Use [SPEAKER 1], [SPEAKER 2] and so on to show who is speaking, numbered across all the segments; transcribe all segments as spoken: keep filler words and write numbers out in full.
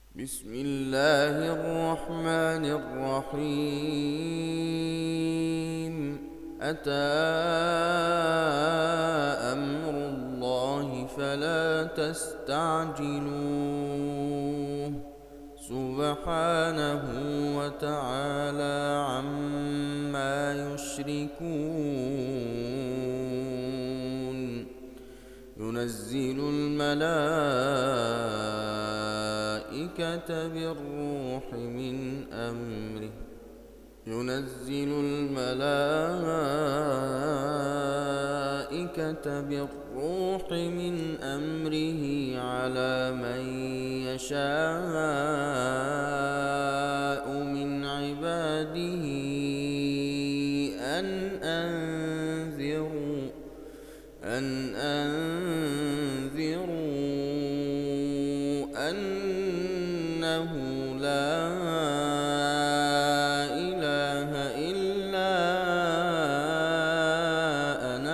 [SPEAKER 1] بسم الله الرحمن الرحيم. أتى أمر الله فلا تستعجلوه سبحانه وتعالى عما يشركون. ينزل الملائكة بالروح من أمره ينزل الملائكة بالروح من أمره على من يشاء من عباده أن أنذروا أن أنذروا أنه لا إله إلا أنا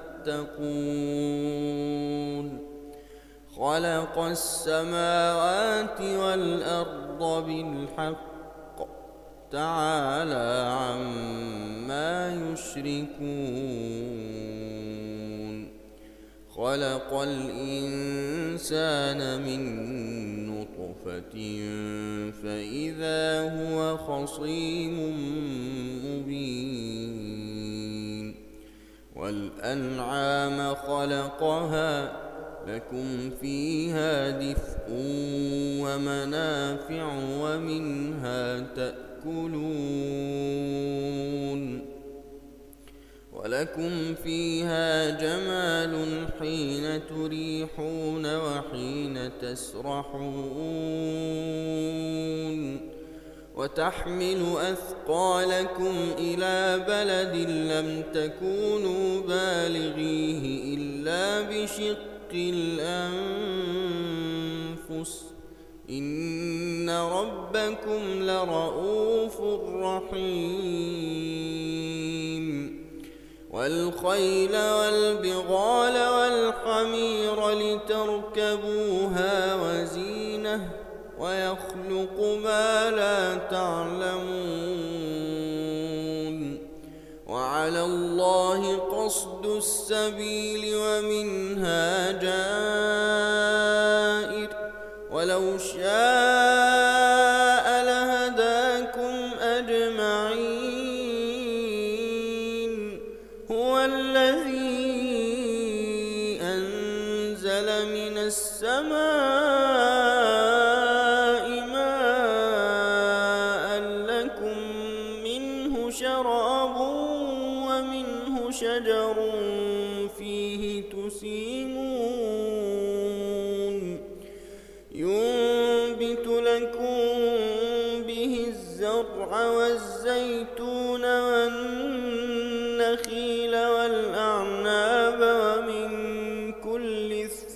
[SPEAKER 1] فاتقون. خلق السماوات والأرض بالحق تعالى عما يشركون. خلق الإنسان من نطفة فإذا هو خصيم مبين. والأنعام خلقها لكم فيها دفء ومنافع ومنها تأكلون. ولكم فيها جمال حين تريحون وحين تسرحون. وتحمل أثقالكم إلى بلد لم تكونوا بالغيه إلا بشق الأنفس إن ربكم لرؤوف رحيم. والخيل والبغال والحمير لتركبوها وزينة ويخلق ما لا تعلمون. وعلى الله قصد السبيل ومنها جائر ولو شاء لهداكم أجمعين. هو الذي أنزل من السماء ماء لكم منه شراب ومنه شجر فيه تسيمون. ينبت لكم به الزرع والزيتون والنخيل والأعناب ومن كل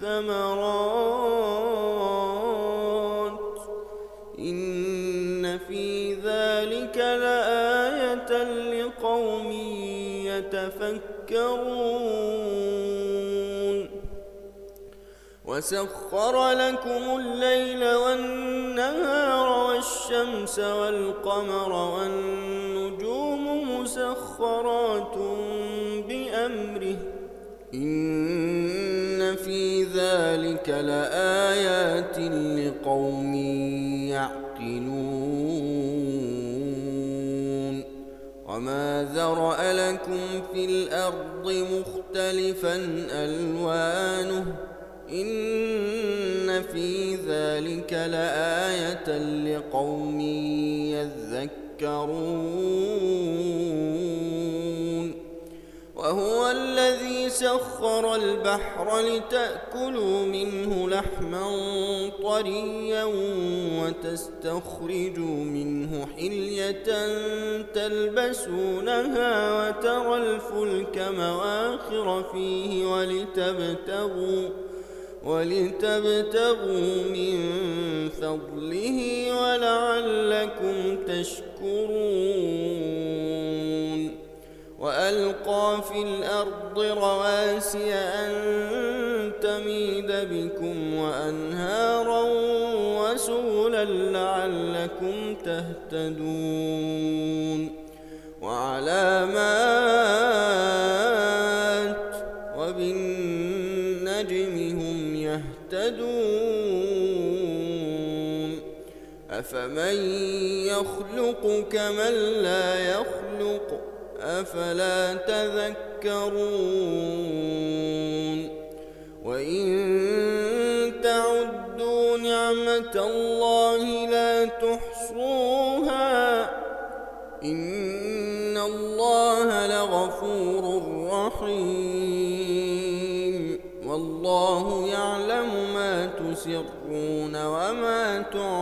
[SPEAKER 1] الثمرات إن في ذلك لآية لقوم يتفكرون. وسخر لكم الليل والنهار والشمس والقمر والنجوم مسخرات بأمره إن في ذلك لآيات لقوم يعقلون. وما ذرأ لكم في الأرض مختلفا ألوانه إن في ذلك لآية لقوم يذكرون. وهو الذي سخر البحر لتأكلوا منه لحما طريا وتستخرجوا منه حلية تلبسونها وترى الفلك مواخر فيه ولتبتغوا ولتبتغوا من فضله ولعلكم تشكرون. وألقى في الأرض رواسي أن تميد بكم وأنهارا وسبلا رسولا لعلكم تهتدون وعلامات وبالنجم هم يهتدون أفمن يخلق كمن لا يخلق أفلا تذكرون وإن تعدوا نعمة الله لا تحصوها إن الله لغفور رحيم والله يعلم ما تسرون وما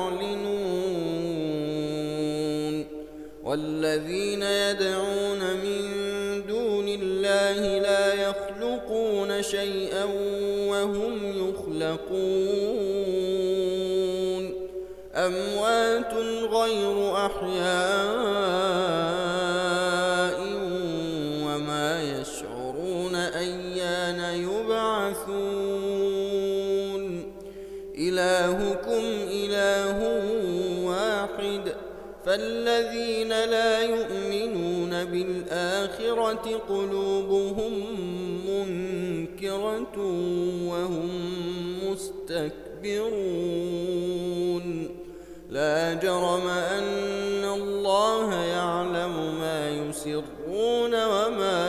[SPEAKER 1] تعلنون والذين يدعون من دون الله لا يخلقون شيئا وهم يخلقون أموات غير أحياء وما يشعرون أيان يبعثون إلهكم إله واحد فالذين لا يؤمنون بالآخرة قلوبهم منكرة وهم مستكبرون لا جرم أن الله يعلم ما يسرون وما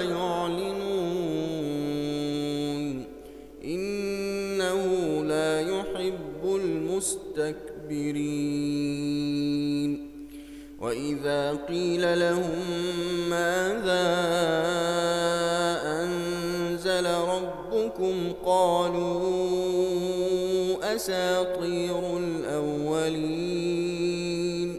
[SPEAKER 1] يعلنون إنه لا يحب المستكبرين وإذا قيل لهم ماذا أنزل ربكم قالوا أساطير الأولين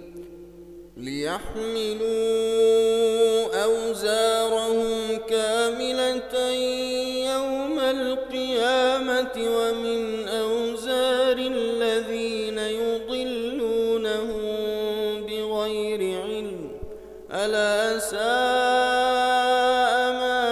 [SPEAKER 1] ليحملوا أوزارهم كاملة يوم القيامة ومن أوزار الذين يضلونهم بغير علم ألا ساء ما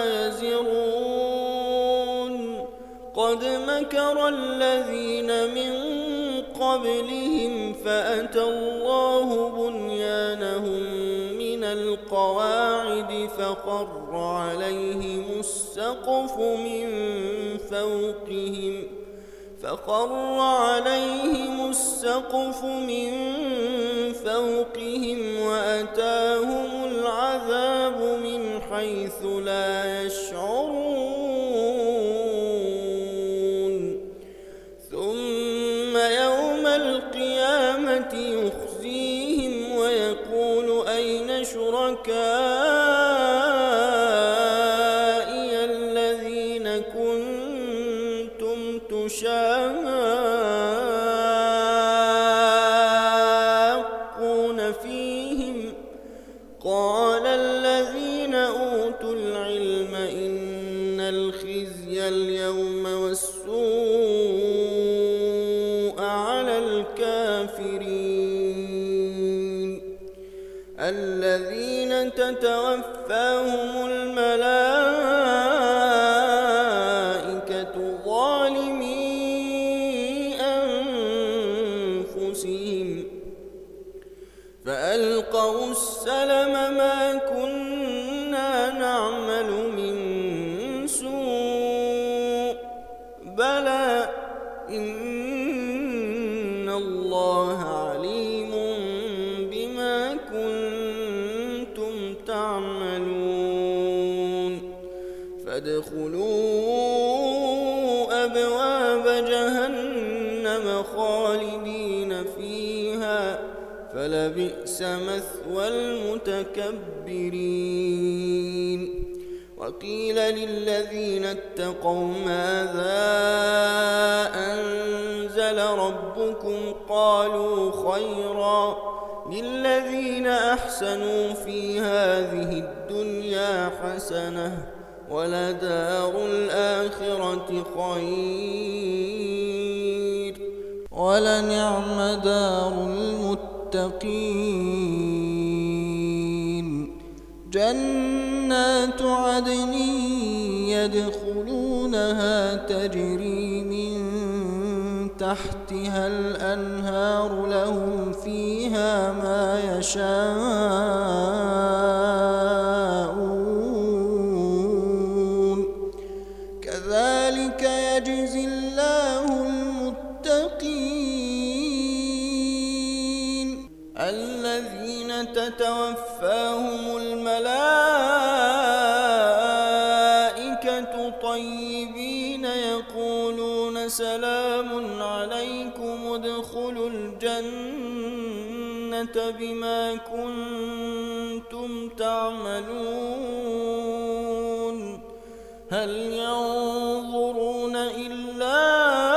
[SPEAKER 1] يزرون قد مكر الذين من قبلهم فأتى الله بنيانهم من القواعد فخر عليهم السقف من فوقهم فخر عليهم السقف من فوقهم وأتاهم العذاب من حيث لا يشعرون ثم يوم القيامة يخزيهم ويقول أين شركائي الذين كنتم تشاقون فيهم قال الذين أوتوا العلم إن الخزي اليوم والسوء على الكافرين الذين تتوفاهم الملائكة ظالمي أنفسهم فألقوا السلم ما كنا نعمل من سوء بلى إن الله عليم بما كنتم تعملون فادخلوا أبواب جهنم خالدين فيها فلبئس مثوى المتكبرين وقيل للذين اتقوا ماذا أنزل ربكم قالوا خيرا للذين أحسنوا في هذه الدنيا حسنة ولدار الآخرة خير ولنعم دار المتقين جنات عدن يدخلونها تجري من تحتها الأنهار لهم فيها ما يشاءون كذلك يجزي الله المتقين الذين تتوفاهم الملائكة طيبين يقولون سلام عليكم ادخلوا الجنة بما كنتم تعملون هل ينظرون إلا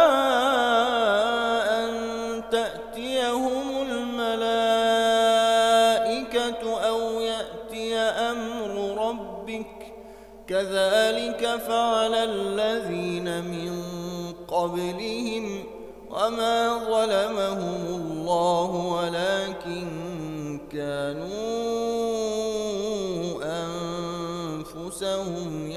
[SPEAKER 1] أن تأتيهم الملائكة أو يأتي أمر ربك كذلك فعل الذين من قبلهم وما ظلمهم الله ولكن كانوا أنفسهم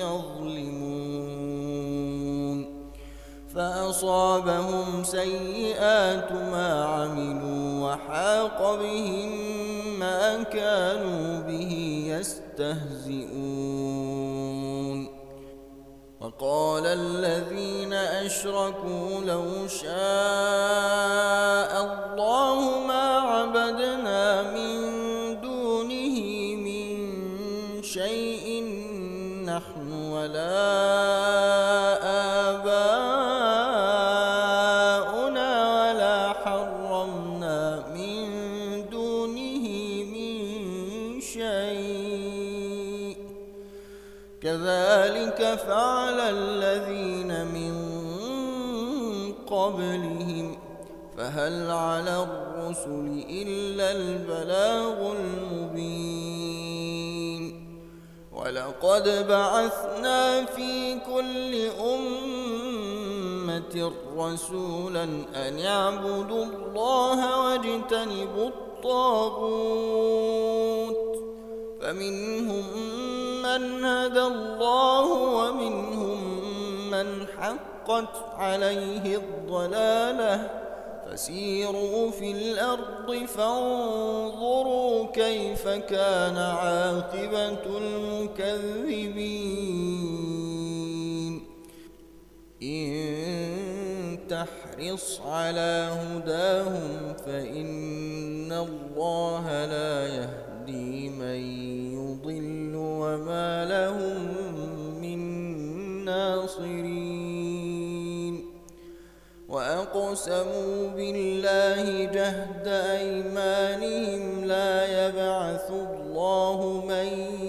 [SPEAKER 1] يظلمون فأصابهم سيئات ما عملوا وحاق بهم ما كانوا به يستهزئون وقال الذين أشركوا لو شاء الله ما عبدنا من دونه من شيء نحن ولا آباؤنا ولا حرمنا من دونه من شيء كذلك فعل الذين من قبلهم فهل على الرسل إلا البلاغ المبين ولقد بعثنا في كل أمة رسولا أن يعبدوا الله واجتنبوا الطاغوت فمنهم من هدى الله ومنهم من حقت عليه الضلالة فسيروا في الأرض فانظروا كيف كان عاقبة المكذبين إن تحرص على هداهم فإن الله لا يهدي من يضل وما لهم من ناصرين وأقسموا بالله جهد أيمانهم لا يبعث الله من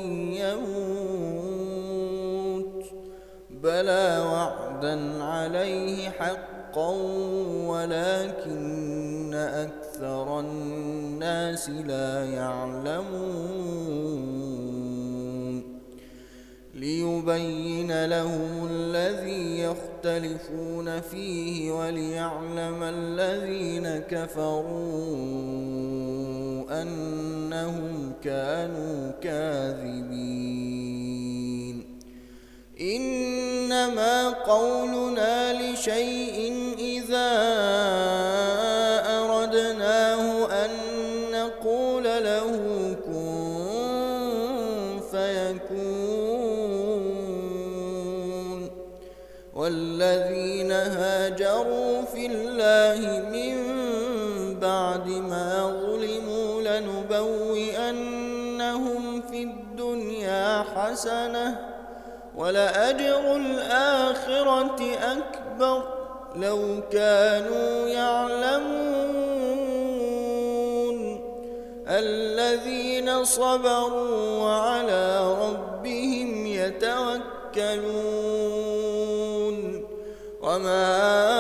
[SPEAKER 1] يموت بلى وعدا عليه حقا ولكن أكثر الناس لا يعلمون ليبين لهم الذي يختلفون فيه وليعلم الذين كفروا أنهم كانوا كاذبين إنما قولنا لشيء إذا أردناه أن نقول له كن فيكون والذين هاجروا في الله من بعد ما ظلموا لنبوئنهم في الدنيا حسنة ولأجر الآخرة أكبر لو كانوا يعلمون الذين صبروا وعلى ربهم يتوكلون وما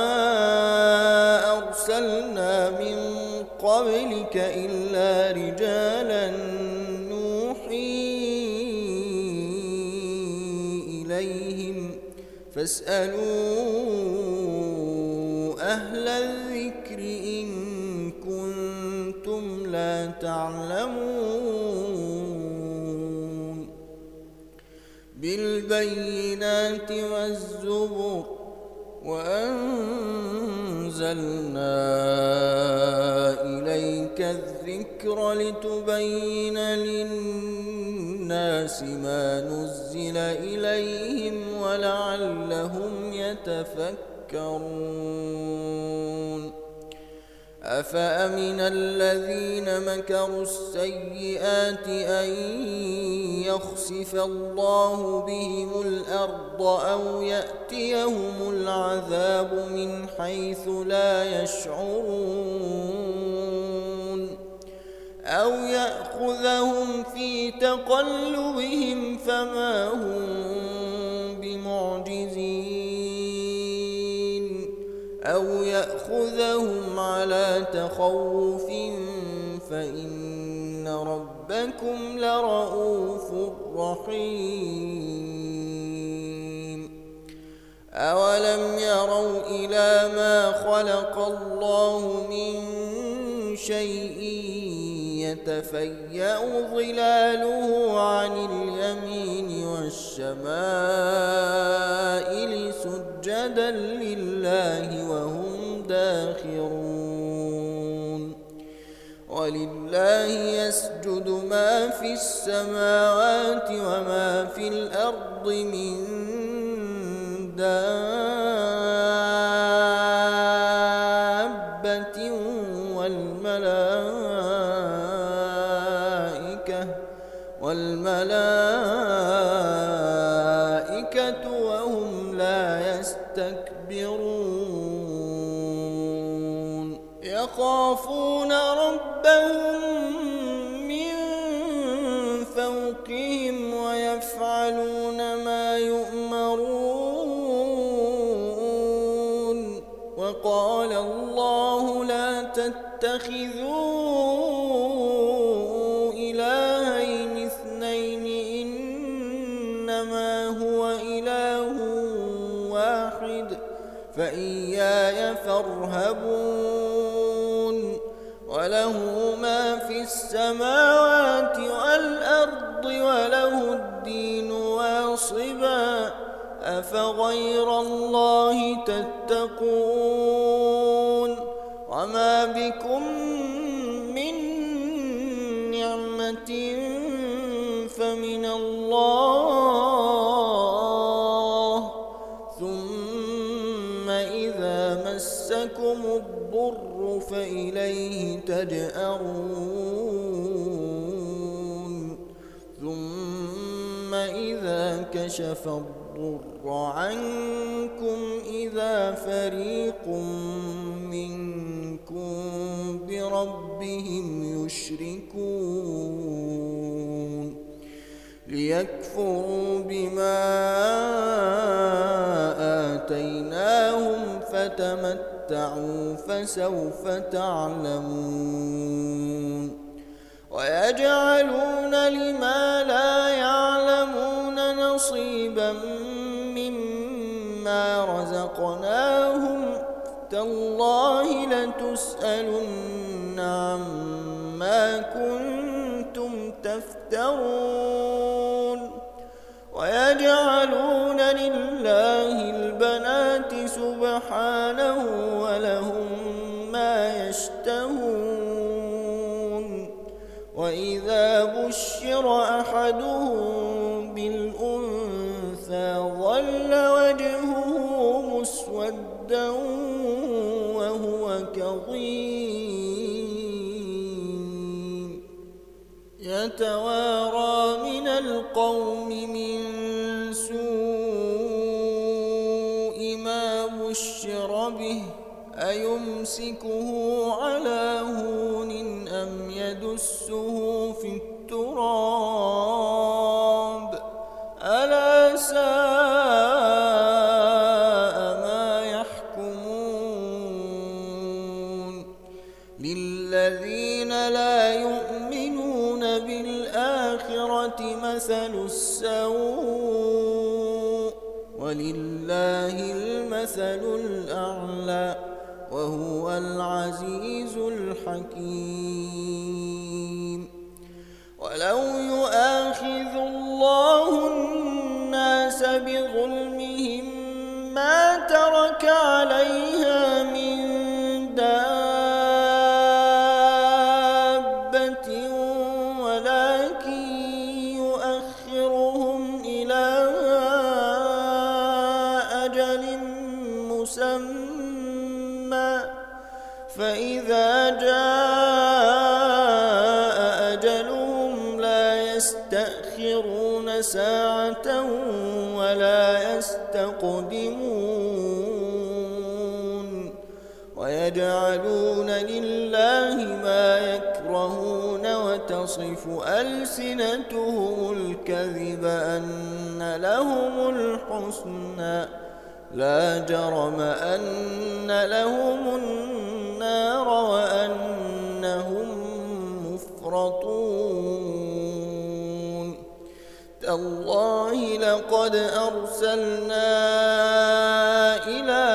[SPEAKER 1] أرسلنا من قبلك إلا رجالا نوحي إليهم فاسألوا أهل الذكر إن كنتم لا تعلمون بالبينات والزبر وأنزلنا أنزلنا إليك الذكر لتبين للناس ما نزل إليهم ولعلهم يتفكرون أفأمن الذين مكروا السيئات أن يخسف الله بهم الأرض أو يأتيهم العذاب من حيث لا يشعرون أو يأخذهم في تقلبهم فما هم بمعجزين أو يأخذهم على تخوف فإن ربكم لرؤوف رحيم أولم يروا إلى ما خلق الله من شيء يتفيأ ظلاله عن اليمين والشمائل سجدا لله وهم داخرون ولله يسجد ما في السماوات وما في الأرض من دابة والملائكة والملائكة وهم لا يستكبرون يخافون ربهم من فوقهم ويفعلون ما يؤمرون وقال الله لا تتخذوا إلهين اثنين إنما هو إله واحد فإياي فارهبون وله ما في السماوات والأرض وله الدين واصبا أفغير الله تتقون وما بكم من نعمة فمن الله ثم إذا مسكم الضر فإليه تجأرون ثم إذا كشف الضر عنكم إذا فريق منكم بربهم يشركون ليكفروا بما آتيناهم فتمتعوا فسوف تعلمون ويجعلون لما لا يعلمون نصيبا مما رزقناهم تالله لتسألن عما كنتم تفترون ويجعلون لله البنات سبحانه ولهم ما يشتهون وإذا بشر أحدهم بالأنثى ظل وجهه مسودا وهو كظيم يتوارى من القوم من سوء ما بشر به أيمسكه على هون أم يدسه في التراب ألا ساء ما يحكمون للذين لا يؤمنون بالآخرة مثل السوء ولله المثل الأعلى وهو العزيز الحكيم ولو يؤاخذ الله الناس بظلمهم ما ترك عليها من ساعة ولا يستقدمون ويجعلون لله ما يكرهون وتصف ألسنتهم الكذب أن لهم الحسنى لا جرم أن لهم النار وأنهم مفرطون تالله لقد أرسلنا إلى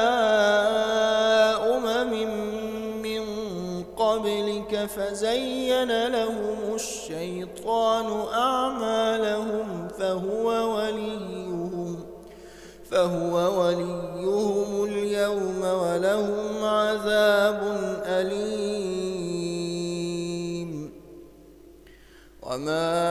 [SPEAKER 1] أمم من قبلك فزين لهم الشيطان أعمالهم فهو وليهم فهو وليهم اليوم ولهم عذاب أليم وما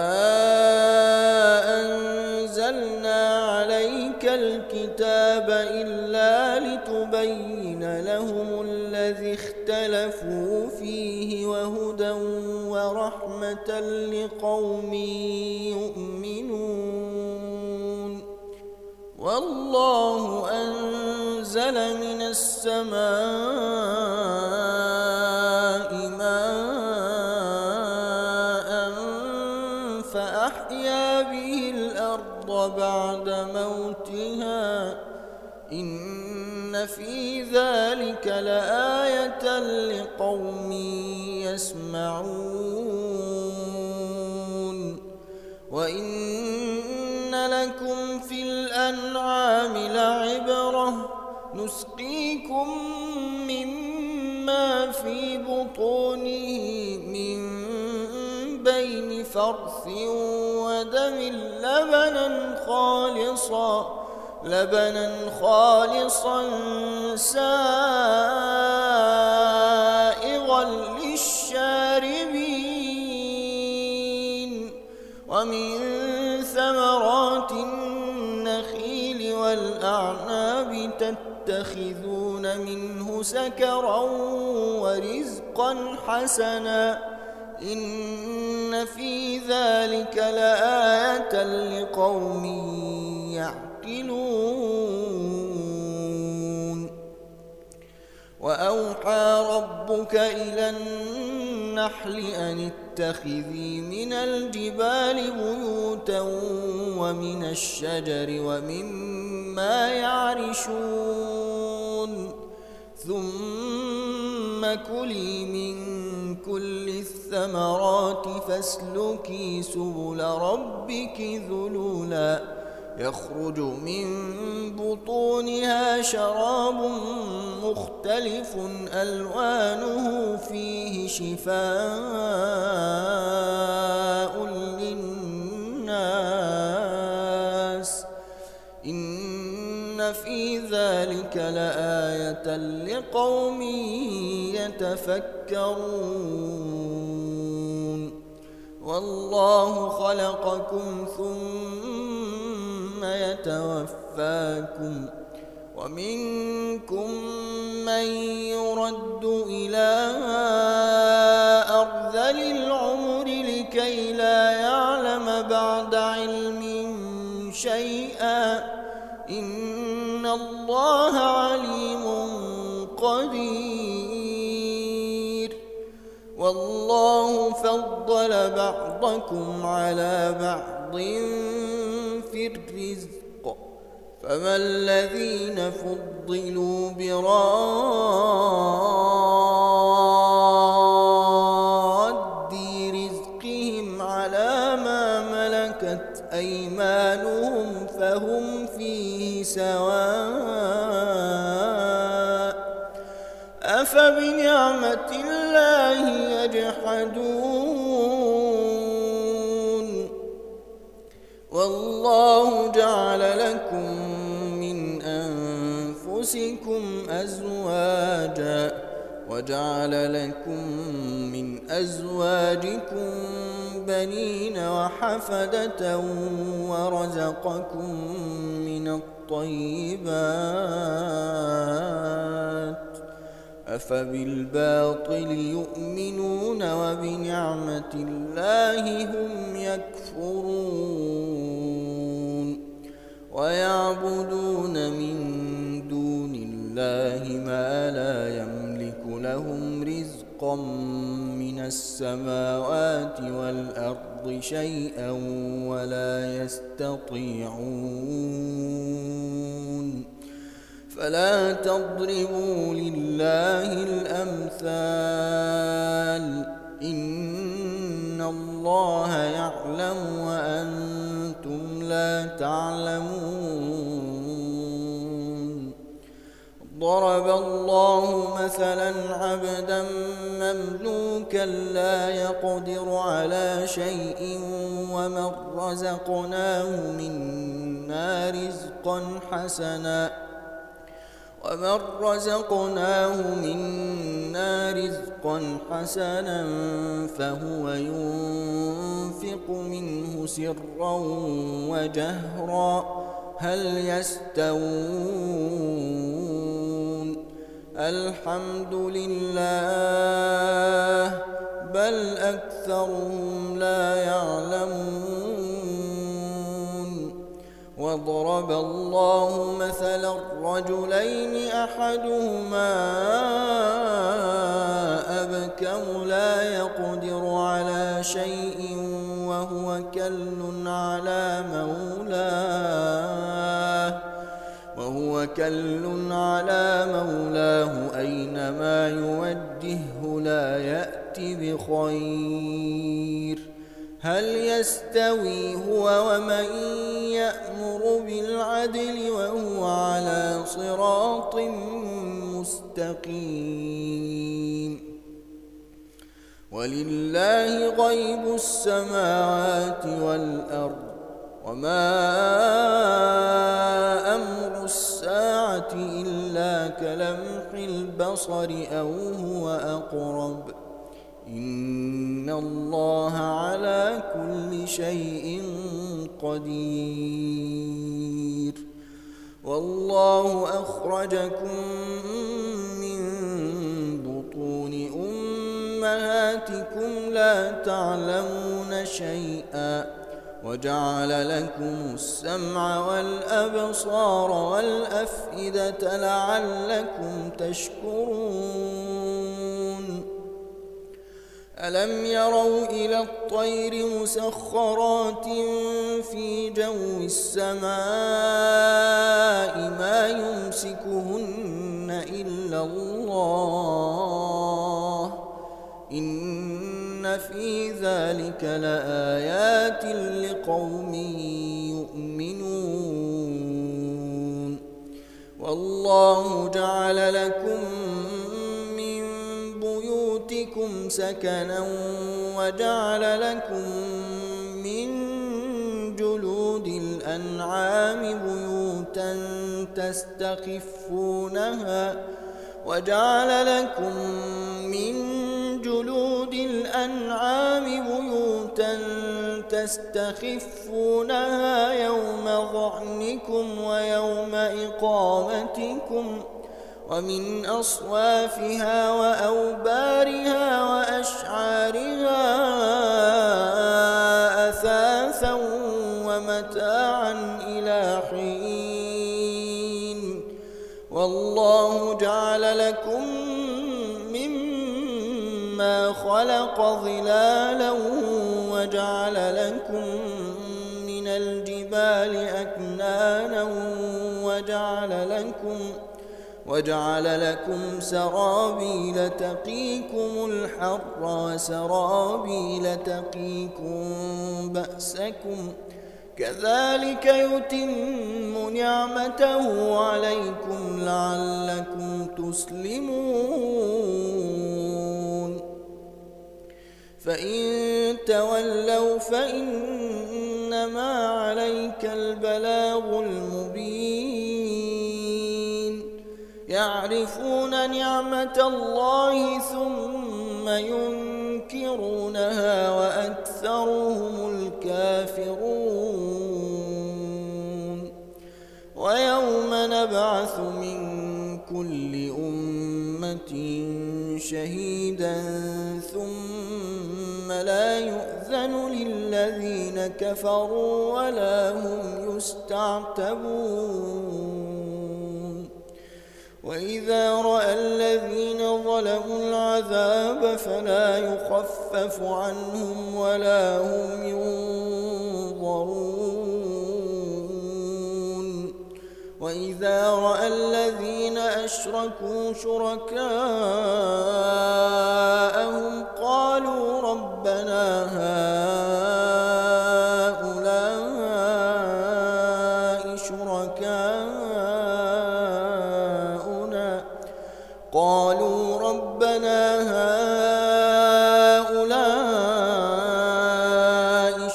[SPEAKER 1] أنزلنا عليك الكتاب إلا لتبين لهم الذي اختلفوا فيه وهدى ورحمة لقوم يؤمنون والله أنزل من السماء ماء فأحيا به الأرض بعد موتها إن في ذلك لآية لقوم يسمعون وإن لكم في الأنعام لعبرة نسقيكم مما في بطونه من بين فرث ودم لبنا خالصا لبنا خالصا سائغا للشاربين ومن ثمرات النخيل والأعناب تتخذون منه سكرا ورزقا حسنا إن في ذلك لآية لقوم يعقلون وأوحى ربك إلى النحل أن اتخذي من الجبال بيوتا ومن الشجر ومما يعرشون ثم كلي من كل الثمرات فاسلكي سبل ربك ذلولا يخرج من بطونها شراب مختلف ألوانه فيه شفاء للناس إن في ذلك لآية لقوم يتفكرون والله خلقكم ثم يتوفاكم ومنكم من يرد إلى أرذل العمر لكي لا يعلم بعد علم شيئا إن الله عليم قدير والله فضل بعضكم على بعض في الرزق فما الذين فضلوا براد رزقهم على ما ملكت أيمانهم فهم فيه سواء أفبنعمة الله يجحدون والله جعل لكم من أنفسكم أزواجا وجعل لكم من أزواجكم بنين وحفدة ورزقكم من الطيبات أفبالباطل يؤمنون وبنعمة الله هم يكفرون ويعبدون من دون الله ما لا يملك لهم رزقا من السماوات والأرض شيئا ولا يستطيعون. فلا تضربوا لله الأمثال، إن الله يعلم وأنتم لا تعلمون. ضرب الله مثلا عبدا مملوكا لا يقدر على شيء ومن رزقناه منا رزقا حسنا ومن رزقناه منا رزقا حسنا فهو ينفق منه سرا وجهرا هل يستوون؟ الحمد لله بل أكثرهم لا يعلمون. وضرب الله مثلا رجلين أحدهما أبكم لا يقدر على شيء وهو كل على مولاه وهو كل على مولاه أينما يوجهه لا يأتي بخير. هل يستوي هو ومن يأمر بالعدل وهو على صراط مستقيم؟ ولله غيب السماوات والأرض وما أمر الساعة إلا كلمح البصر أو هو أقرب إن الله على كل شيء قدير. والله أخرجكم من بطون أمهاتكم لا تعلمون شيئا وجعل لكم السمع والأبصار والأفئدة لعلكم تشكرون. ألم يروا إلى الطير مسخرات في جو السماء ما يمسكهن إلا الله إن في ذلك لآيات لقوم يؤمنون. والله جعل لكم بيوتكم سكنا وجعل لكم من جلود الأنعام بيوتا تستخفونها وجعل لكم من جلود الأنعام بيوتا تستخفونها يوم ظعنكم ويوم إقامتكم ومن أصوافها وأوبارها وأشعارها أثاثا ومتاعا إلى حين. والله جعل لكم مما خلق ظلالا وجعل لكم من الجبال أكنانا وجعل لكم وجعل لكم سرابيل تقيكم الحر وسرابيل تقيكم بأسكم كذلك يتم نعمته عليكم لعلكم تسلمون. فإن تولوا فإنما عليك البلاغ المبين. يعرفون نعمة الله ثم ينكرونها وأكثرهم الكافرون. ويوم نبعث من كل أمة شهيدا ثم لا يؤذن يؤذن للذين كفروا ولا هم يستعتبون وإذا رأى الذين ظلموا العذاب فلا يخفف عنهم ولا هم ينظرون وإذا رأى الذين أشركوا شركاءهم قالوا ربنا هؤلاء شركاؤنا قالوا ربنا هؤلاء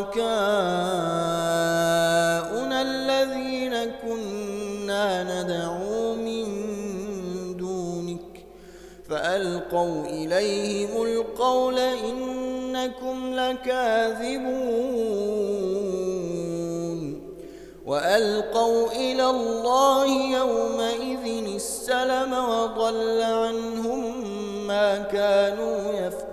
[SPEAKER 1] شركاؤنا الذين كنا ندعو من دونك فألقوا إليهم القول إنكم لكاذبون وألقوا إلى الله يومئذ السلم وضل عنهم ما كانوا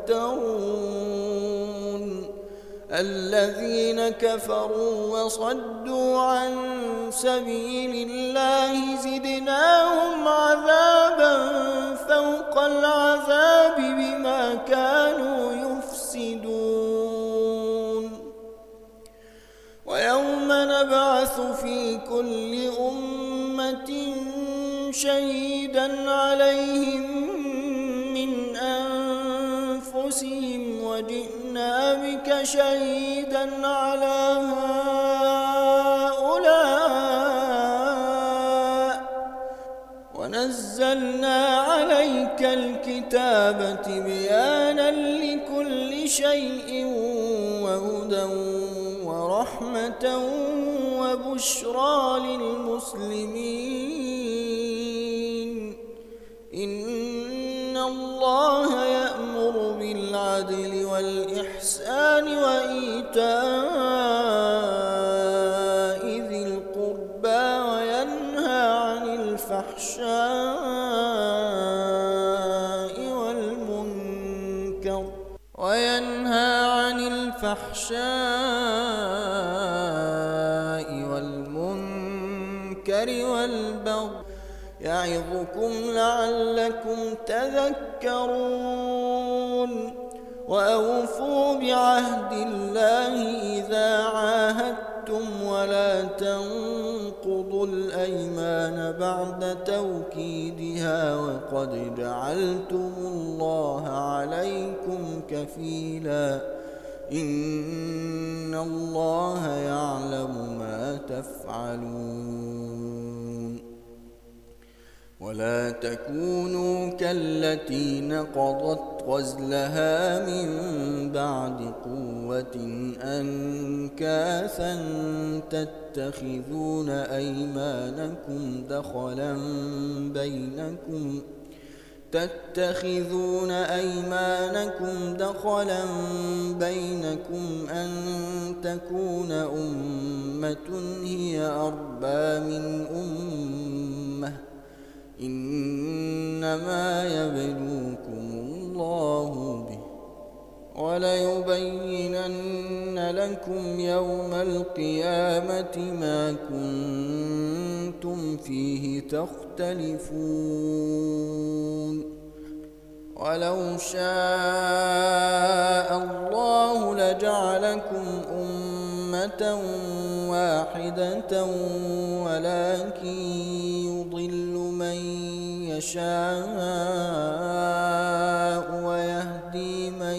[SPEAKER 1] يفترون الذين كفروا وصدوا عن سبيل الله زدناهم عذابا فوق العذاب بما كانوا يفسدون ويوم نبعث في كل أمة شهيدا عليهم من أنفسهم وجئنا بك شهيدا على هؤلاء ونزلنا عليك الكتاب تبيانا لكل شيء وهدى ورحمة وبشرى للمسلمين إن الله يأمر بالعدل والإحسان وإيتاء ذي القربى وينهى عن الفحشاء والمنكر وينهى عن الفحشاء والمنكر والبغي يعظكم لعلكم تذكرون وأوفوا بعهد الله إذا عاهدتم ولا تنقضوا الأيمان بعد توكيدها وقد جعلتم الله عليكم كفيلا إن الله يعلم ما تفعلون ولا تكونوا كالتي نقضت غزلها من بعد قوة أنكاثا تتخذون أيمانكم دخلا بينكم تتخذون أيمانكم دخلا بينكم أن تكون أمة هي أربى من أمة إنما يبلوكم الله به وليبينن لكم يوم القيامة ما كنتم فيه تختلفون ولو شاء الله لجعلكم أمة واحدة ولكن يضل من يشاء ويهدي من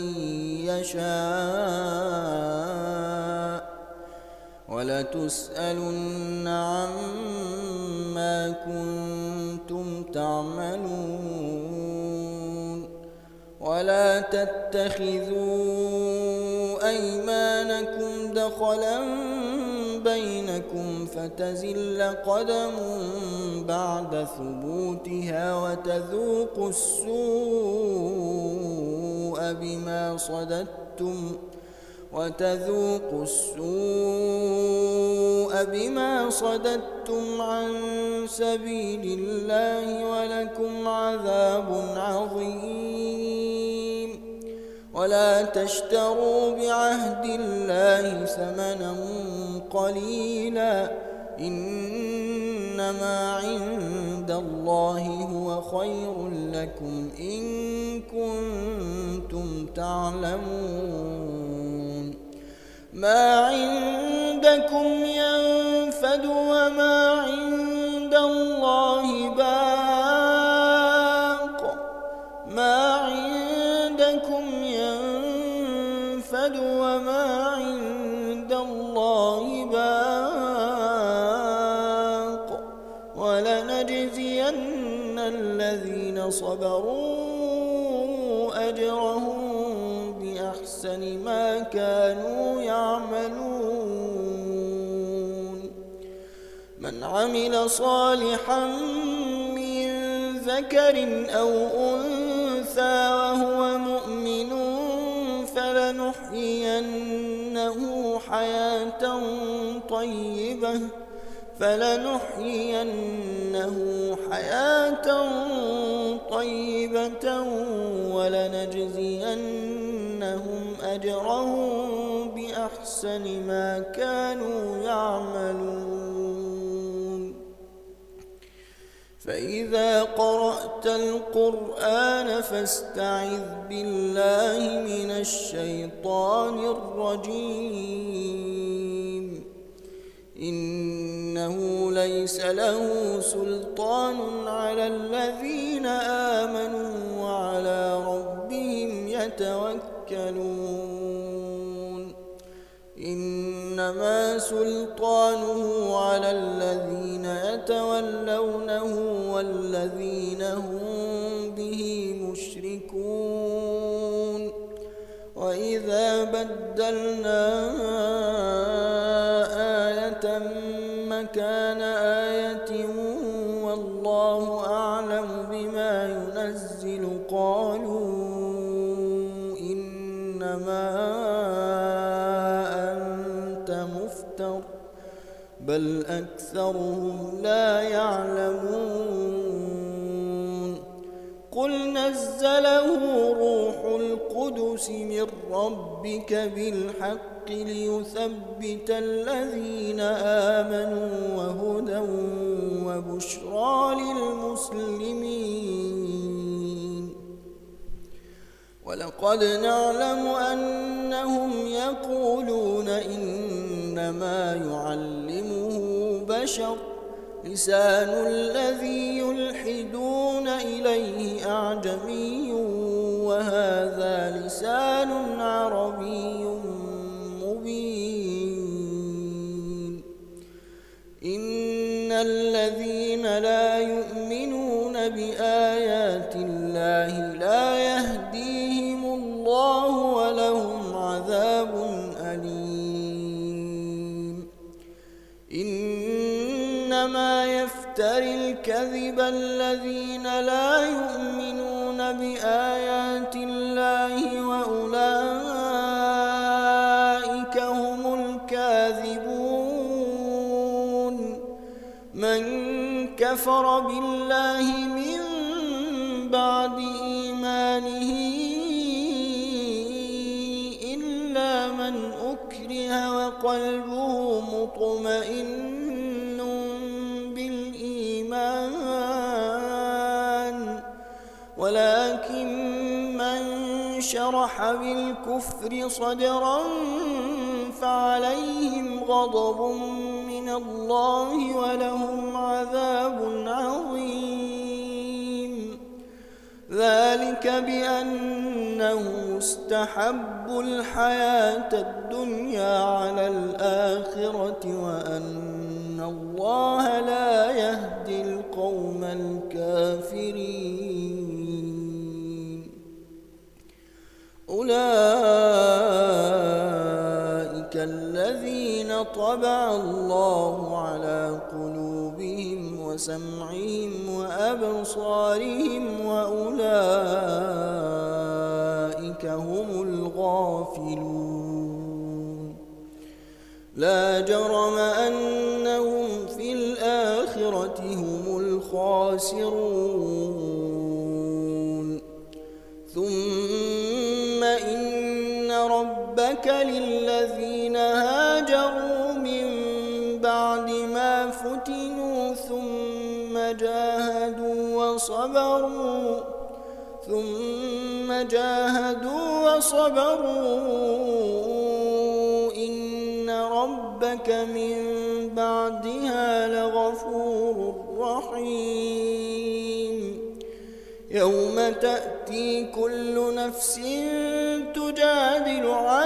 [SPEAKER 1] يشاء ولتسألن عما كنتم تعملون ولا تتخذوا أيمانكم دخلا بينكم فتزل قدم بعد ثبوتها وتذوقوا السوء بما صددتم وتذوقوا السوء بما صددتم عن سبيل الله ولكم عذاب عظيم ولا تشتروا بعهد الله ثمنا قليلا إنما عند الله هو خير لكم إن كنتم تعلمون ما عندكم ينفد وما عند الله باق ما عندكم ينفد وما عند الله باق ولنجزين الذين صبروا أجرهم بأحسن ما كانوا يعملون من عمل صالحا من ذكر أو أنثى وهو مؤمن فلنحيينه حياة طيبة فلنحيينه حياة طيبة ولنجزينهم أجرهم بأحسن ما كانوا يعملون فإذا قرأت القرآن فاستعذ بالله من الشيطان الرجيم إنه ليس له سلطان على الذين آمنوا وعلى ربهم يتوكلون إنما سلطانه على الذين يتولونه والذين هم به مشركون وإذا بدلنا آية مكان آية والله أعلم بما ينزل قالوا إنما أنت مفتر بل أكثرهم لا يعلمون قل نزله روح القدس من ربك بالحق ليثبت الذين آمنوا وهدى وبشرى للمسلمين ولقد نعلم أنهم يقولون إنما يعلمه بشر لسان الذي يلحدون إليه أعجمي وهذا لسان عربي مبين إن الذين لا يؤمنون بآيات الله لا يهديهم الله ولهم عذاب أليم إنما يفتري الكذب الذين لا يؤمنون بآيات الله وأولئك هم الكاذبون من كفر بالله من بعد إيمانه إلا من أكره وقلبه مطمئن بالإيمان ولكن من شرح بالكفر صدرا فعليهم غضب من الله ولهم عذاب عظيم ذلك بأنه استحبوا الحياة الدنيا على الآخرة وأن الله لا يهدي القوم الكافرين أولئك الذين طبع الله على قلوبهم وسمعهم وأبصارهم وأولئك هم الغافلون لا جرم أنهم في الآخرة هم الخاسرون ثم إن ربك للذين هاجروا من بعد ما فتنوا ثم جاهدوا وصبروا ثم جاهدوا وصبروا إن ربك من بعدها لغفور رحيم يوم تأتي كل نفس تجادل عن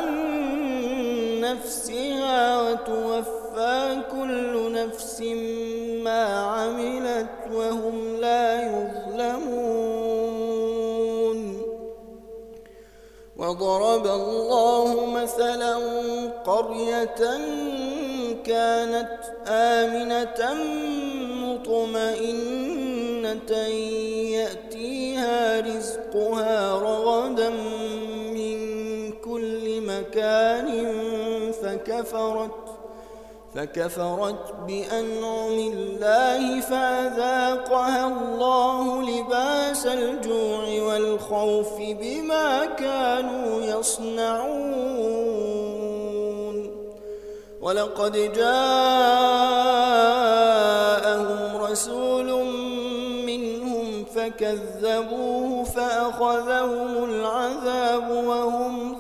[SPEAKER 1] نفسها وتوفى كل نفس ما عملت وهم لا يظلمون وضرب الله مثلا قرية كانت آمنة مطمئنة يأتيها رزقها رغدا من كل مكان فكفرت فكفرت بأنعم الله فأذاقها الله لباس الجوع والخوف بما كانوا يصنعون ولقد جاءهم رسول منهم فكذبوه فأخذهم العذاب وهم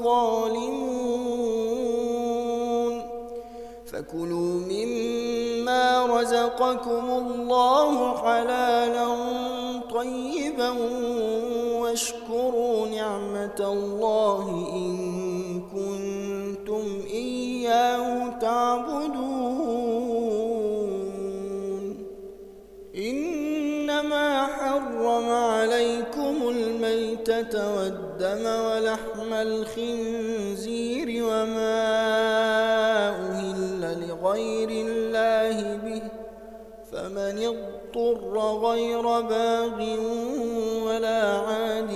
[SPEAKER 1] ظالمون فكلوا مما رزقكم الله حلالا طيبا واشكروا نعمة الله إن كنتم إياه تعبدون إنما حرم عليكم الميتة والدم ولحم الخنزير وما أهل لغير الله به فمن اضطر غير باغ ولا عاد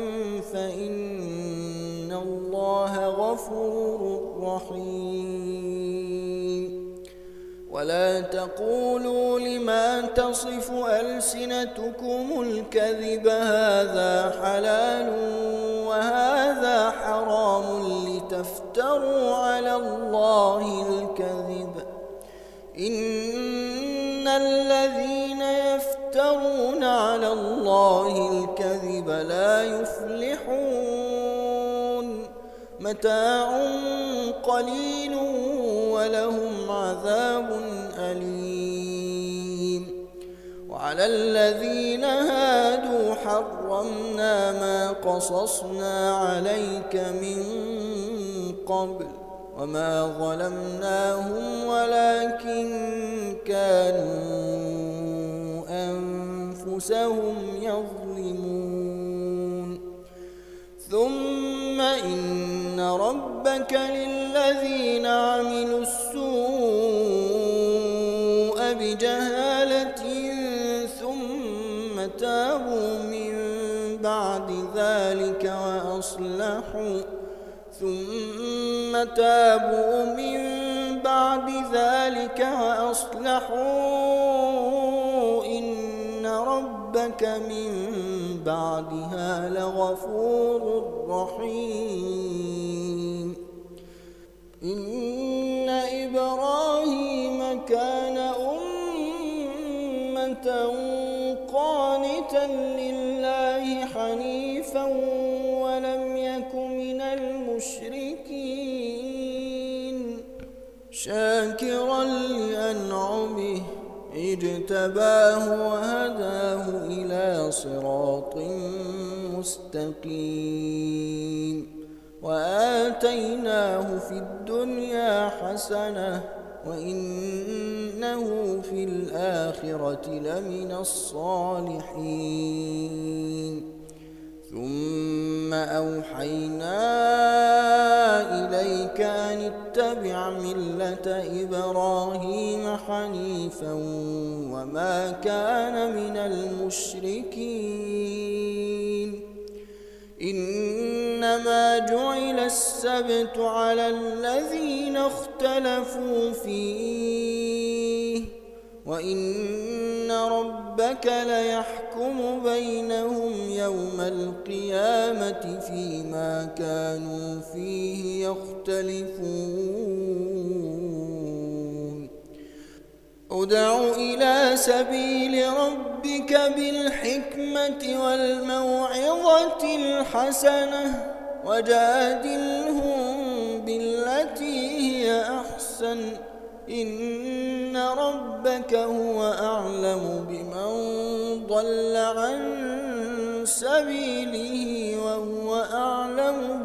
[SPEAKER 1] فإن الله غفور رحيم ولا تقولوا لما تصف ألسنتكم الكذب هذا حلال وهذا حرام لتفتروا على الله الكذب إن الذين يفترون على الله الكذب لا يفلحون متاع قليل ولهم عذاب أليم وعلى الذين هادوا حرمنا ما قصصنا عليك من قبل وما ظلمناهم ولكن كانوا أنفسهم يظلمون ثم إن ربك للذين عملوا السوء بجهالة ثم تابوا من بعد ذلك وأصلحوا ثم تابوا من بعد ذلك وأصلحوا إن ربك من بعدها لغفور رحيم إن إبراهيم كان أمة قانتا لله حنيفا ولم يك من المشركين شاكرا لأنعمه اجتباه وهداه إلى صراط مستقيم وآتيناه في الدنيا حسنة وإنه في الآخرة لمن الصالحين ثم أوحينا إليك أن اتبع ملة إبراهيم حنيفا وما كان من المشركين إنما جعل السبت على الذين اختلفوا فيه وإن ربك ليحكم بينهم يوم القيامة فيما كانوا فيه يختلفون ادع إلى سبيل ربك بالحكمة والموعظة الحسنة وجادلهم بالتي هي أحسن إن ربك هو أعلم بمن ضل عن سبيله وهو أعلم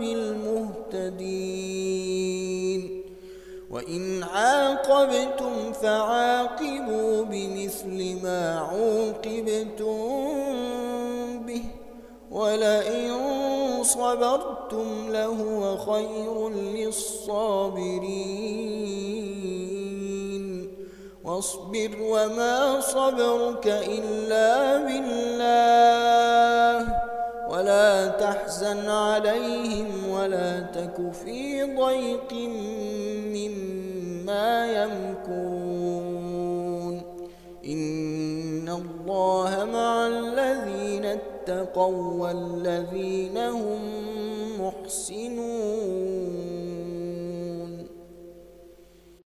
[SPEAKER 1] بالمهتدين وإن عاقبتم فعاقبوا بمثل ما عوقبتم به ولئن صبرتم لهو خير للصابرين واصبر وما صبرك إلا بالله ولا تحزن عليهم ولا تك في ضيق مما يمكرون إن الله مع الذين اتقوا والذين هم محسنون.